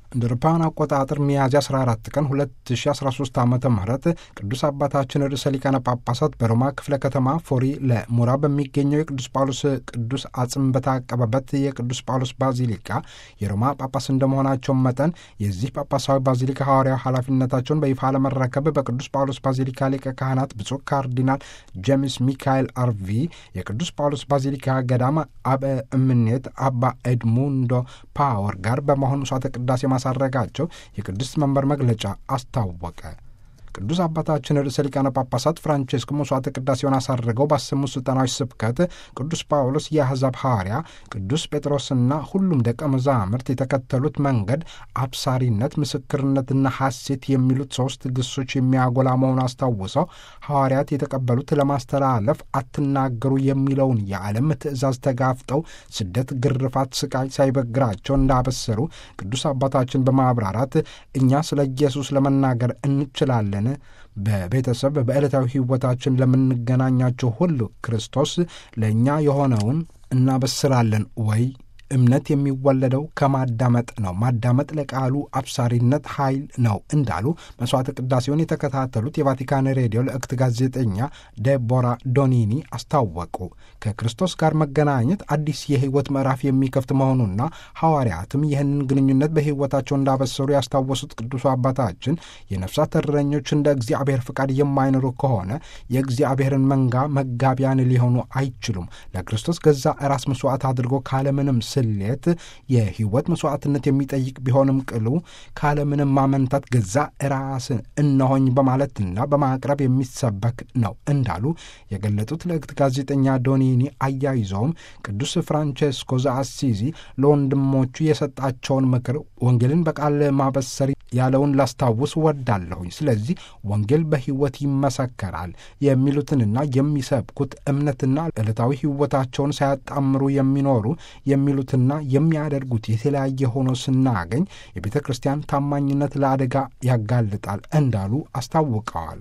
እንደ አውሮፓውያን አቆጣጠር ሚያዝያ 14 ቀን 2013 ዓ.ም ቅዱስ አባታችን ርዕሰ ሊቃነ ጳጳሳት በሮማ ክፍለ ከተማ ፎሪ ለሙራ በሚገኘው የቅዱስ ጳውሎስ ቅዱስ አጽም በታቀበበት የቅዱስ ጳውሎስ ባዚሊካ የሮማ ጳጳስ እንደመሆናቸው መጠን የዚህ ጳጳሳዊ ባዚሊካ ሐዋርያዊ ኃላፊነታቸውን በይፋ ለመረከብ በቅዱስ ጳውሎስ ባዚሊካ ሊቀ ካህናት ብፁዕ ካርዲናል ጄምስ ሚካኤል አርቪ፣ የቅዱስ ጳውሎስ ባዚሊካ ገዳም አበ እምኔት አባ ኤድሙንዶ ፓወር ጋር በመሆን መስዋዕተ ቅዳሴ ማሳረጋቸው የቅዱስ መንበር መግለጫ አስታወቀ። ቅዱስ አባታችን ርዕሰ ሊቃነ ጳጳሳት ፍራንቼስኮ መስዋዕተ ቅዳሴውን አሳርገው ባሰሙት ስልጣናዊ ስብከት ቅዱስ ጳውሎስ የአሕዛብ ሐዋርያ፣ ቅዱስ ጴጥሮስና ሁሉም ደቀ መዛሙርት የተከተሉት መንገድ አብሳሪነት፣ ምስክርነትና ሐሴት የሚሉት ሦስት ግሶች የሚያጎላ መሆኑን አስታውሰው ሐዋርያት የተቀበሉት ለማስተላለፍ አትናገሩ የሚለውን የዓለም ትእዛዝ ተጋፍጠው ስደት፣ ግርፋት፣ ስቃይ ሳይበግራቸው እንዳበሰሩ ቅዱስ አባታችን በማብራራት እኛ ስለ ኢየሱስ ለመናገር እንችላለን። በቤተሰብ በዕለታዊ ሕይወታችን ለምንገናኛቸው ሁሉ ክርስቶስ ለእኛ የሆነውን እናበስራለን ወይ? እምነት የሚወለደው ከማዳመጥ ነው። ማዳመጥ ለቃሉ አብሳሪነት ኃይል ነው እንዳሉ መስዋዕተ ቅዳሴውን የተከታተሉት የቫቲካን ሬዲዮ ለእክት ጋዜጠኛ ዴቦራ ዶኒኒ አስታወቁ። ከክርስቶስ ጋር መገናኘት አዲስ የሕይወት ምዕራፍ የሚከፍት መሆኑና ሐዋርያትም ይህንን ግንኙነት በሕይወታቸው እንዳበሰሩ ያስታወሱት ቅዱሱ አባታችን የነፍሳት እረኞች እንደ እግዚአብሔር ፍቃድ የማይኖሩ ከሆነ የእግዚአብሔርን መንጋ መጋቢያን ሊሆኑ አይችሉም። ለክርስቶስ ገዛ ራስ መስዋዕት አድርጎ ካለምንም ስሌት የሕይወት መስዋዕትነት የሚጠይቅ ቢሆንም ቅሉ ካለምንም ማመንታት ገዛ ራስን እነሆኝ በማለትና በማቅረብ የሚሰበክ ነው እንዳሉ የገለጡት ለእክት ጋዜጠኛ ዶኒኒ አያይዘውም ቅዱስ ፍራንቼስኮ ዘአሲዚ ለወንድሞቹ የሰጣቸውን ምክር ወንጌልን በቃል ማበሰር ያለውን ላስታውስ ወዳለሁኝ። ስለዚህ ወንጌል በሕይወት ይመሰከራል የሚሉትንና የሚሰብኩት እምነትና ዕለታዊ ሕይወታቸውን ሳያጣምሩ የሚኖሩ የሚሉትና የሚያደርጉት የተለያየ ሆኖ ስናገኝ የቤተ ክርስቲያን ታማኝነት ለአደጋ ያጋልጣል እንዳሉ አስታውቀዋል።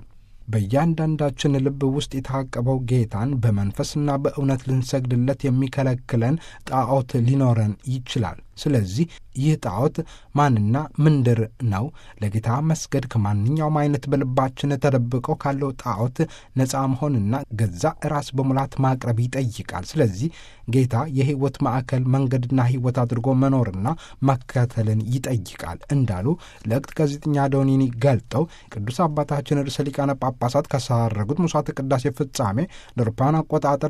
በእያንዳንዳችን ልብ ውስጥ የታቀበው ጌታን በመንፈስና በእውነት ልንሰግድለት የሚከለክለን ጣዖት ሊኖረን ይችላል። ስለዚህ ይህ ጣዖት ማንና ምንድር ነው? ለጌታ መስገድ ከማንኛውም አይነት በልባችን ተደብቆ ካለው ጣዖት ነፃ መሆንና ገዛ ራስ በሙላት ማቅረብ ይጠይቃል። ስለዚህ ጌታ የሕይወት ማዕከል መንገድና ሕይወት አድርጎ መኖርና መከተልን ይጠይቃል እንዳሉ ለእክት ጋዜጠኛ ዶኒኒ ገልጠው ቅዱስ አባታችን ርዕሰ ሊቃነ ጳጳሳት ካሳረጉት መስዋዕተ ቅዳሴ ፍጻሜ ለአውሮፓውያን አቆጣጠር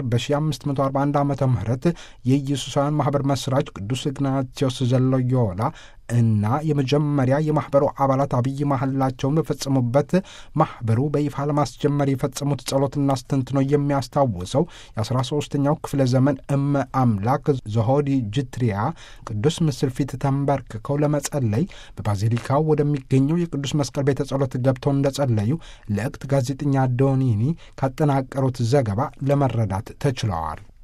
በ1541 ዓመተ ምህረት የኢየሱሳውያን ማኅበር መስራች ቅዱስ ኢግናቲዮስ ዘሎዮላ እና የመጀመሪያ የማኅበሩ አባላት አብይ መሐላቸውን በፈጸሙበት ማኅበሩ በይፋ ለማስጀመር የፈጸሙት ጸሎትና አስተንትኖ የሚያስታውሰው የ13ኛው ክፍለ ዘመን እመ አምላክ ዘሆዲ ጅትሪያ ቅዱስ ምስል ፊት ተንበርክከው ለመጸለይ በባዚሊካው ወደሚገኘው የቅዱስ መስቀል ቤተ ጸሎት ገብተው እንደጸለዩ ለእክት ጋዜጠኛ ዶኒኒ ካጠናቀሩት ዘገባ ለመረዳት ተችለዋል።